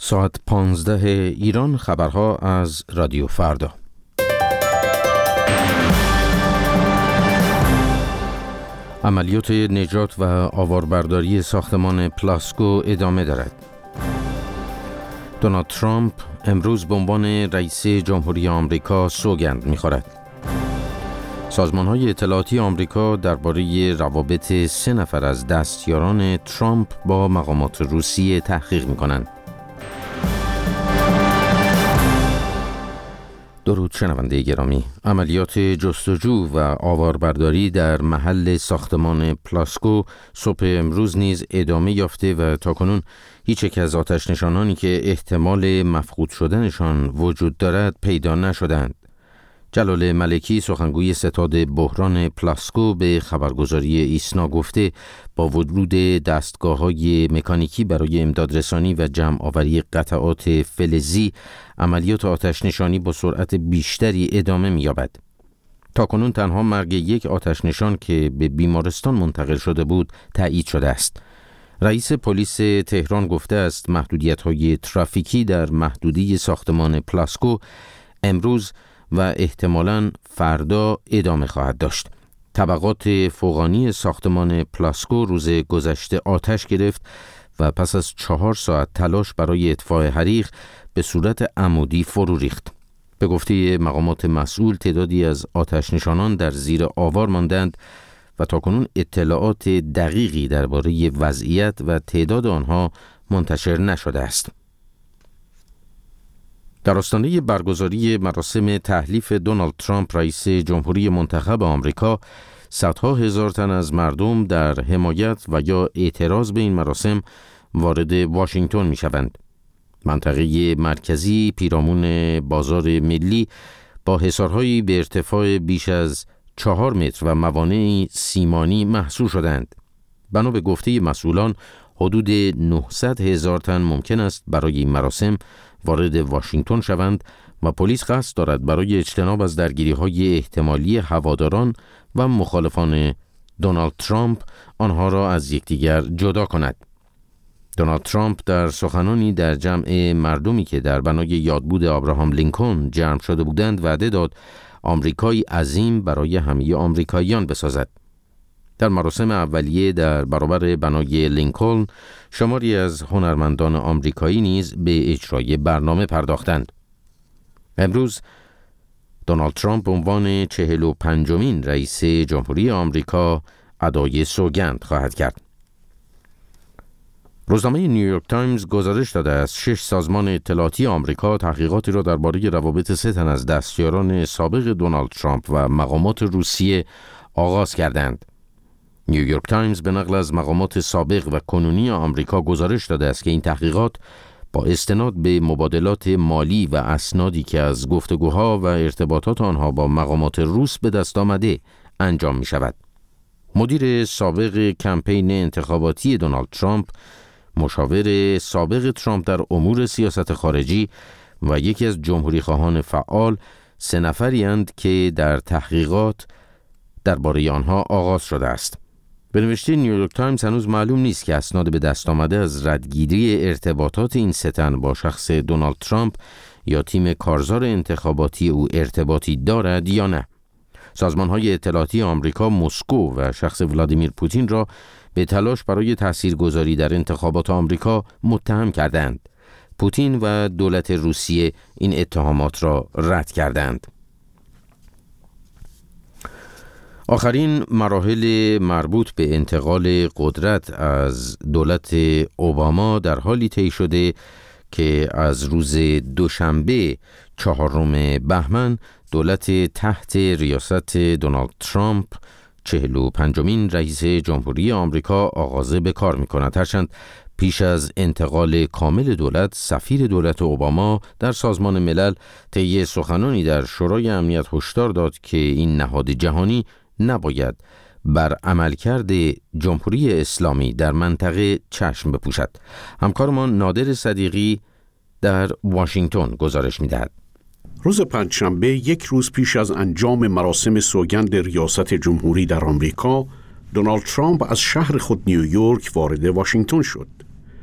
ساعت 15 ایران. خبرها از رادیو فردا. عملیات نجات و آواربرداری ساختمان پلاسکو ادامه دارد. دونالد ترامپ امروز به عنوان رئیس جمهوری آمریکا سوگند می‌خورد. سازمان‌های اطلاعاتی آمریکا درباره روابط 3 نفر از دستیاران ترامپ با مقامات روسیه تحقیق می‌کنند. درود شنونده گرامی. عملیات جستجو و آواربرداری در محل ساختمان پلاسکو صبح امروز نیز ادامه یافته و تاکنون هیچ یک از آتش‌نشانانی که احتمال مفقود شدنشان وجود دارد پیدا نشدند. جلال ملکی سخنگوی ستاد بحران پلاسکو به خبرگزاری ایسنا گفته با ورود دستگاه‌های مکانیکی برای امدادرسانی و جمع آوری قطعات فلزی عملیات آتش‌نشانی با سرعت بیشتری ادامه می‌یابد. تاکنون تنها مرگ یک آتش‌نشان که به بیمارستان منتقل شده بود تایید شده است. رئیس پلیس تهران گفته است محدودیت‌های ترافیکی در محدوده ساختمان پلاسکو امروز و احتمالاً فردا ادامه خواهد داشت. طبقات فوقانی ساختمان پلاسکو روز گذشته آتش گرفت و پس از 4 ساعت تلاش برای اطفاء حریق به صورت عمودی فرو ریخت. به گفته مقامات مسئول تعدادی از آتش‌نشانان در زیر آوار ماندند و تاکنون اطلاعات دقیقی درباره وضعیت و تعداد آنها منتشر نشده است. در آستانه برگزاری مراسم تحلیف دونالد ترامپ رئیس جمهوری منتخب آمریکا، صدها هزار تن از مردم در حمایت و یا اعتراض به این مراسم وارد واشنگتن می‌شوند. منطقه مرکزی پیرامون بازار ملی با حصارهایی به ارتفاع بیش از 4 متر و موانع سیمانی محصور شدند. بنا به گفته مسئولان حدود 900,000 تن ممکن است برای این مراسم وارد واشنگتن شوند و پلیس قصد دارد برای اجتناب از درگیری‌های احتمالی هواداران و مخالفان دونالد ترامپ آنها را از یکدیگر جدا کند. دونالد ترامپ در سخنانی در جمع مردمی که در بنای یادبود ابراهام لینکلن جمع شده بودند وعده داد آمریکایی عظیم برای همه آمریکاییان بسازد. در مراسم اولیه در برابر بنای لینکلن شماری از هنرمندان آمریکایی نیز به اجرای برنامه پرداختند. امروز دونالد ترامپ به عنوان 45مین رئیس جمهوری آمریکا ادای سوگند خواهد کرد. روزنامه نیویورک تایمز گزارش داده است 6 سازمان اطلاعاتی آمریکا تحقیقاتی را درباره روابط 3 تن از دستیاران سابق دونالد ترامپ و مقامات روسیه آغاز کردند. نیویورک تایمز به نقل از مقامات سابق و کنونی آمریکا گزارش داده است که این تحقیقات با استناد به مبادلات مالی و اسنادی که از گفتگوها و ارتباطات آنها با مقامات روس به دست آمده انجام می شود. مدیر سابق کمپین انتخاباتی دونالد ترامپ، مشاور سابق ترامپ در امور سیاست خارجی و یکی از جمهوری خواهان فعال 3 نفری‌اند که در تحقیقات درباره آنها آغاز شده است. به نوشته نیویورک تایمز هنوز معلوم نیست که اسناد به دست آمده از ردگیری ارتباطات این 3 تن با شخص دونالد ترامپ یا تیم کارزار انتخاباتی او ارتباطی دارد یا نه. سازمان‌های اطلاعاتی آمریکا مسکو و شخص ولادیمیر پوتین را به تلاش برای تاثیرگذاری در انتخابات آمریکا متهم کردند. پوتین و دولت روسیه این اتهامات را رد کردند. آخرین مراحل مربوط به انتقال قدرت از دولت اوباما در حالی طی شده که از روز دوشنبه 4 بهمن دولت تحت ریاست دونالد ترامپ 45مین رئیس جمهوری آمریکا آغاز به کار می‌کند. هرچند پیش از انتقال کامل دولت، سفیر دولت اوباما در سازمان ملل طی سخنانی در شورای امنیت هشدار داد که این نهاد جهانی نباید بر عملکرد جمهوری اسلامی در منطقه چشم بپوشد. همکارمان نادر صدیقی در واشنگتن گزارش می‌دهد. روز پنجشنبه، یک روز پیش از انجام مراسم سوگند ریاست جمهوری در آمریکا، دونالد ترامپ از شهر خود نیویورک وارد واشنگتن شد.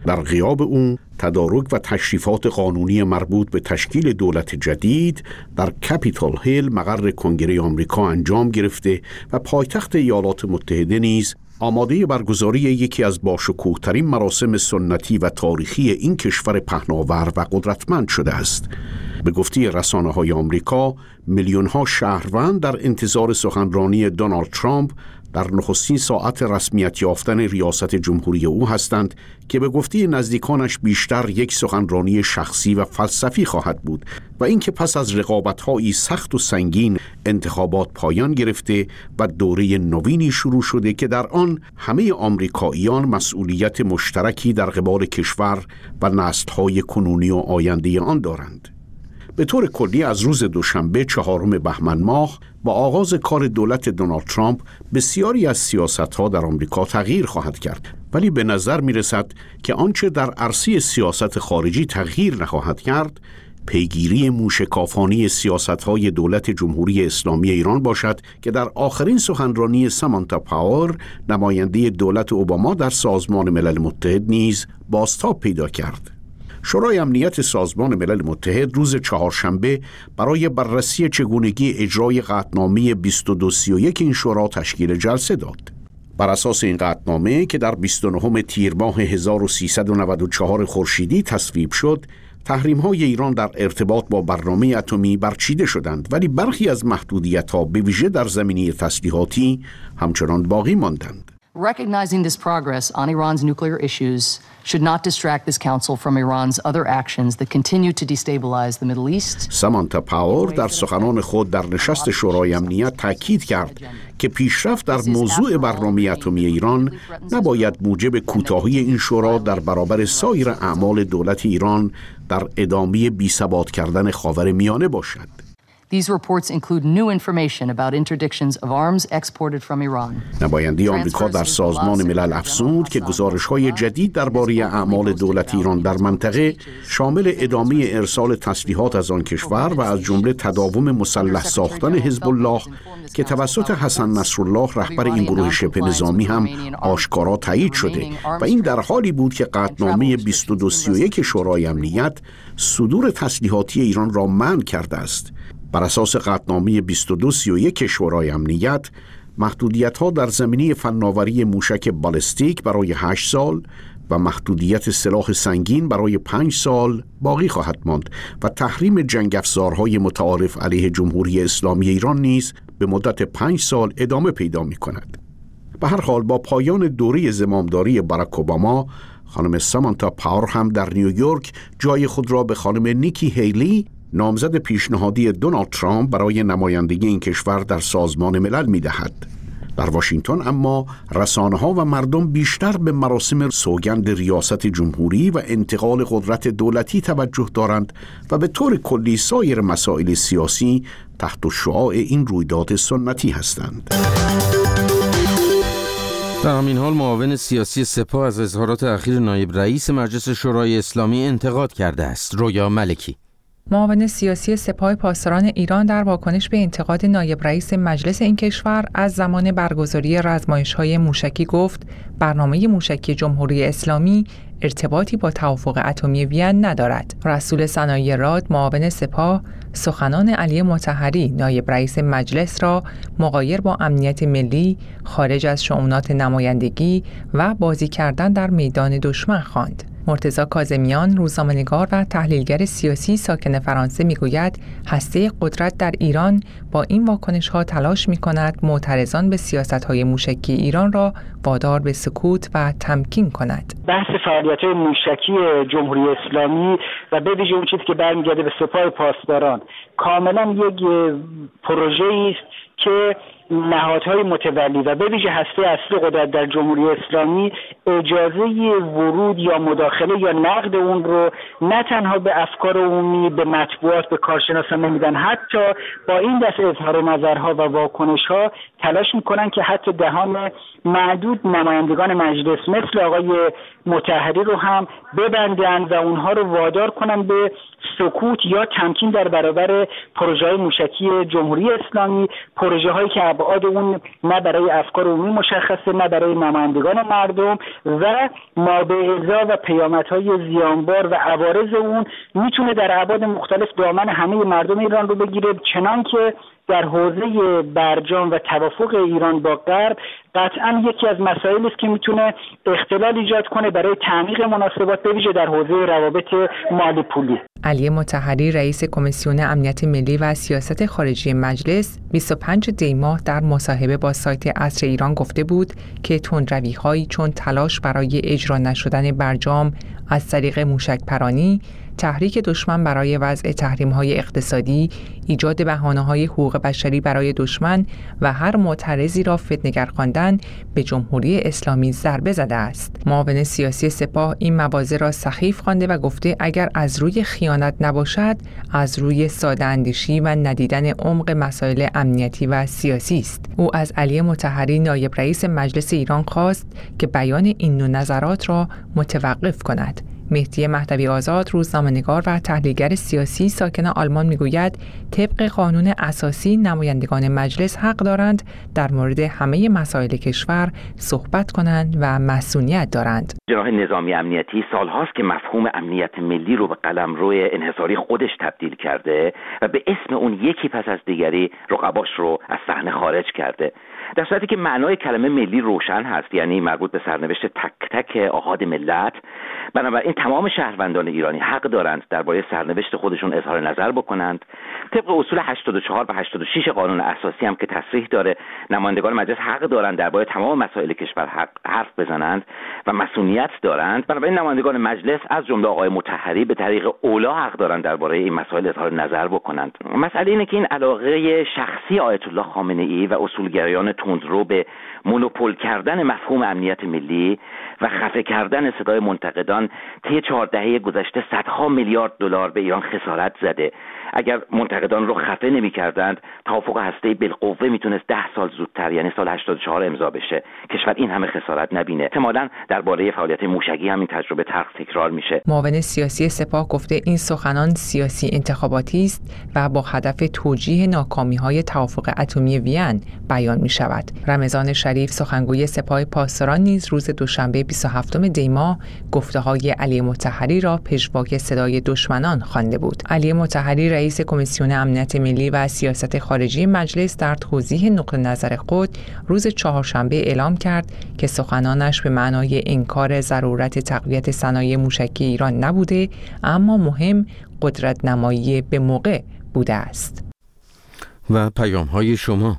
در غیاب اون تدارک و تشریفات قانونی مربوط به تشکیل دولت جدید در کپیتال هیل مقر کنگره آمریکا انجام گرفته و پایتخت ایالات متحده نیز آماده برگزاری یکی از باشکوه‌ترین مراسم سنتی و تاریخی این کشور پهناور و قدرتمند شده است. به گفته رسانه‌های آمریکا، میلیون‌ها شهروند در انتظار سخنرانی دونالد ترامپ در نخستین ساعت رسمیت یافتن ریاست جمهوری او هستند که به گفته نزدیکانش بیشتر یک سخنرانی شخصی و فلسفی خواهد بود و اینکه پس از رقابت‌هایی سخت و سنگین انتخابات پایان گرفته و دوره نوینی شروع شده که در آن همه آمریکاییان مسئولیت مشترکی در قبال کشور و نسل‌های کنونی و آینده آن دارند. به طور کلی از روز دوشنبه 4 بهمن ماه با آغاز کار دولت دونالد ترامپ بسیاری از سیاست‌ها در آمریکا تغییر خواهد کرد، ولی به نظر می‌رسد که آنچه در عرصه سیاست خارجی تغییر نخواهد کرد پیگیری موشکافانه سیاست‌های دولت جمهوری اسلامی ایران باشد که در آخرین سخنرانی سامانتا پاور نماینده دولت اوباما در سازمان ملل متحد نیز بازتاب پیدا کرد. شورای امنیت سازمان ملل متحد روز چهارشنبه برای بررسی چگونگی اجرای قطعنامه 2231 این شورا تشکیل جلسه داد. بر اساس این قطعنامه که در 29 تیر ماه 1394 خورشیدی تصویب شد، تحریم‌های ایران در ارتباط با برنامه اتمی برچیده شدند، ولی برخی از محدودیت‌ها به ویژه در زمینه تسلیحاتی همچنان باقی ماندند. Recognizing this progress on Iran's nuclear issues should not distract this council from Iran's other actions that continue to destabilize the Middle East. سامانتا پاور در سخنان خود در نشست شورای امنیت تاکید کرد که پیشرفت در موضوع برنامه اتمی ایران نباید موجب کوتاهی این شورا در برابر سایر اعمال دولت ایران در ادامه بی‌ثبات کردن خاورمیانه باشد. These reports include new information about interdictions of arms exported from Iran. نماینده آمریکا در سازمان ملل افزود که گزارش‌های جدید درباره اعمال دولت ایران در منطقه شامل ادامه ارسال تسلیحات از آن کشور و از جمله تداوم مسلح ساختن حزب الله که توسط حسن نصرالله رهبر این گروه شبه نظامی هم آشکارا تایید شده و این در حالی بود که قطعنامه 2231 شورای امنیت صدور تسلیحاتی ایران را منع کرده است. بر اساس قطعنامه 2231 شورای امنیت، محدودیت‌ها در زمینه فناوری موشک بالستیک برای 8 سال و محدودیت سلاح سنگین برای 5 سال باقی خواهد ماند و تحریم جنگ افزارهای متعارف علیه جمهوری اسلامی ایران نیز به مدت 5 سال ادامه پیدا می‌کند. به هر حال با پایان دوره زمامداری باراک اوباما، خانم سامانتا پاور هم در نیویورک جای خود را به خانم نیکی هیلی، نامزد پیشنهادی دونالد ترامپ برای نمایندگی این کشور در سازمان ملل می‌دهد. در واشنگتن اما رسانه‌ها و مردم بیشتر به مراسم سوگند ریاست جمهوری و انتقال قدرت دولتی توجه دارند و به طور کلی سایر مسائل سیاسی تحت شعاع این رویداد سنتی هستند. در همین حال معاون سیاسی سپاه از اظهارات اخیر نایب رئیس مجلس شورای اسلامی انتقاد کرده است. رویا ملکی. معاون سیاسی سپاه پاسداران ایران در واکنش به انتقاد نایب رئیس مجلس این کشور از زمان برگزاری آزمایش‌های موشکی گفت برنامه موشکی جمهوری اسلامی ارتباطی با توافق اتمی وین ندارد. رسول صنایع راد معاون سپاه سخنان علی مطهری نایب رئیس مجلس را مغایر با امنیت ملی، خارج از شؤونات نمایندگی و بازی کردن در میدان دشمن خواند. مرتضی کاظمیان روزنامه‌نگار و تحلیلگر سیاسی ساکن فرانسه میگوید هسته قدرت در ایران با این واکنش‌ها تلاش می‌کند معترضان به سیاست‌های موشکی ایران را وادار به سکوت و تمکین کند. بحث فعالیت‌های موشکی جمهوری اسلامی و به ویژه اون چیزی که برمیگرده به سپاه پاسداران کاملا یک پروژه‌ای است که نهادهای متولی و به ویژه هسته اصلی قدرت در جمهوری اسلامی اجازه ورود یا مداخله یا نقد اون رو نه تنها به افکار عمومی، به مطبوعات، به کارشناسان نمیدن، حتی با این دست اظهار نظرها و واکنش‌ها تلاش میکنن که حتی دهان معدود نمایندگان مجلس مثل آقای مطهری رو هم ببندن و اونها رو وادار کنن به سکوت یا تمکین در برابر پروژه‌های موشکی جمهوری اسلامی، پروژه هایی که ابعاد اون نه برای افکار عمومی مشخصه نه برای نمایندگان مردم و مابعضا و پیامدهای زیانبار و عوارض اون میتونه در ابعاد مختلف دامن همه مردم ایران رو بگیره، چنان که در حوزه برجام و توافق ایران با غرب قطعا یکی از مسائلی است که میتونه اختلال ایجاد کنه برای تعمیق مناسبات به ویژه در حوزه روابط مالی پولی. علی مطهری رئیس کمیسیون امنیت ملی و سیاست خارجی مجلس 25 دی ماه در مصاحبه با سایت عصر ایران گفته بود که تندروی‌هایی چون تلاش برای اجرا نشدن برجام از طریق موشک‌پرانی، تحریک دشمن برای وضع تحریم‌های اقتصادی، ایجاد بهانه‌های حقوق بشری برای دشمن و هر معترضی را فتنه‌گر خواندن به جمهوری اسلامی ضربه زده است. معاون سیاسی سپاه این مواضع را سخیف خوانده و گفته اگر از روی خیانت نباشد، از روی ساده اندیشی و ندیدن عمق مسائل امنیتی و سیاسی است. او از علی مطهری نایب رئیس مجلس ایران خواست که بیان این نوع نظرات را متوقف کند. مهدی مهدوی آزاد، روزنامه‌نگار و تحلیلگر سیاسی ساکن آلمان میگوید طبق قانون اساسی نمایندگان مجلس حق دارند در مورد همه مسائل کشور صحبت کنند و مسئولیت دارند. جناح نظامی امنیتی سالهاست که مفهوم امنیت ملی رو به قلمرو انحصاری خودش تبدیل کرده و به اسم اون یکی پس از دیگری رقباش رو از صحنه خارج کرده، در صورتی که معنای کلمه ملی روشن هست، یعنی مربوط به سرنوشت تک تک آحاد ملت. بنابراین تمام شهروندان ایرانی حق دارند درباره سرنوشت خودشون اظهار نظر بکنند. طبق اصول 84 و 86 قانون اساسی هم که تصریح داره نمایندگان مجلس حق دارند درباره تمام مسائل کشور حرف بزنند و مسئولیت دارند. بنابراین نمایندگان مجلس از جمله آقای مطهری به طریق اولا حق دارند درباره این مسائل اظهار نظر بکنند. مسئله اینه که این علاقه شخصی آیت الله خامنه ای و اصولگرایان تندرو به مونوپول کردن مفهوم امنیت ملی و خفه کردن صدای منتقدان طی 4 دهه گذشته صدها میلیارد دلار به ایران خسارت زده. اگر منتقدان رو خفه نمی‌کردند، توافق هسته‌ای بالقوه میتونست 10 سال زودتر، یعنی سال 84 امضا بشه. کشور این همه خسارت نبینه. احتمالاً درباره فعالیت موشکی هم این تجربه تکرار میشه. معاون سیاسی سپاه گفته این سخنان سیاسی انتخاباتی است و با هدف توجیه ناکامی‌های توافق اتمی وین بیان می‌شود. رمضان شریف سخنگوی سپاه پاسداران نیز روز دوشنبه 27 دی ماه گفته‌های علی مطهری را پژواک صدای دشمنان خوانده بود. علی مطهری رئیس کمیسیون امنیت ملی و سیاست خارجی مجلس در توضیح نقطه نظر خود روز چهارشنبه اعلام کرد که سخنانش به معنای انکار ضرورت تقویت صنایع موشکی ایران نبوده، اما مهم قدرت نمایی به موقع بوده است. و پیام‌های شما.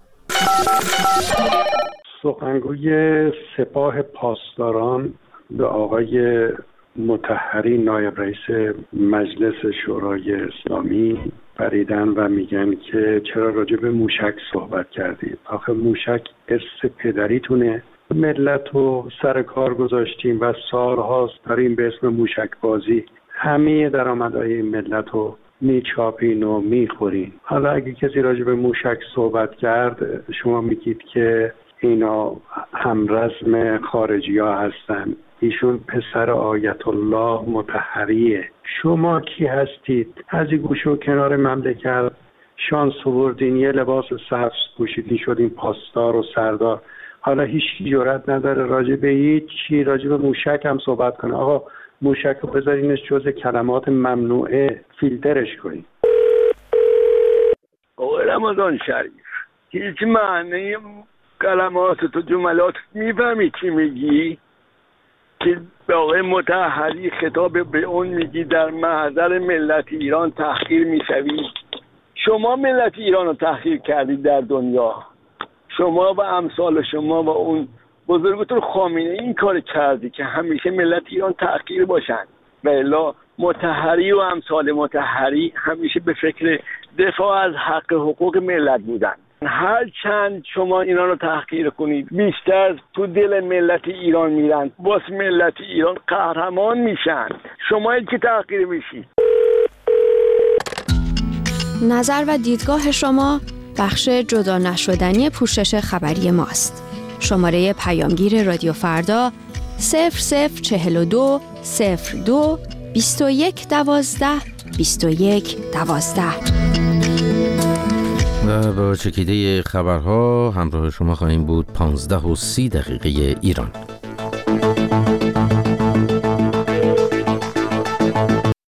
سخنگوی سپاه پاسداران به آقای مطهری نایب رئیس مجلس شورای اسلامی پریدن و میگن که چرا راجع به موشک صحبت کردید؟ آخه موشک ارث پدریتونه، ملت رو سر کار گذاشتیم و سالهاست داریم به اسم موشک بازی همه درآمدهای این ملت رو میچاپین و میخورین. حالا اگه کسی راجع به موشک صحبت کرد، شما میگید که اینا همرزم خارجی ها هستن، ایشون پسر آیت الله مطهریه. شما کی هستید؟ از این گوشه و کنار مملکت شانس آوردین، یه لباس سبز پوشیدین شدین پاسدار و سردار. حالا هیچ جرئت نداره راجع به هیچ چی، راجع به موشک هم صحبت کنه. آقا موشک رو بذارینش جز کلمات ممنوعه، فیلترش کنین. آقا رمضان شریف، هیچ معنی کلمات تو جملات میفهمی چی میگی؟ که به آقای مطهری خطاب به اون میگی در محضر ملت ایران تحقیر میشوی. شما ملت ایران رو تحقیر کردید در دنیا، شما و امثال شما و اون بزرگتر خامنه این کار کردی که همیشه ملت ایران تحقیر باشن، و الا مطهری و امثال مطهری همیشه به فکر دفاع از حق حقوق ملت بودن. هر چند شما اینا رو تحقیر کنید بیشتر تو دل ملت ایران میرن، باز ملت ایران قهرمان میشن، شما که تحقیر میشید. نظر و دیدگاه شما بخش جدا نشدنی پوشش خبری ماست. شماره پیامگیر رادیو فردا 0042 02 21 12 21 12. و و با چکیده خبرها همراه شما خواهیم بود. 15:30 ایران.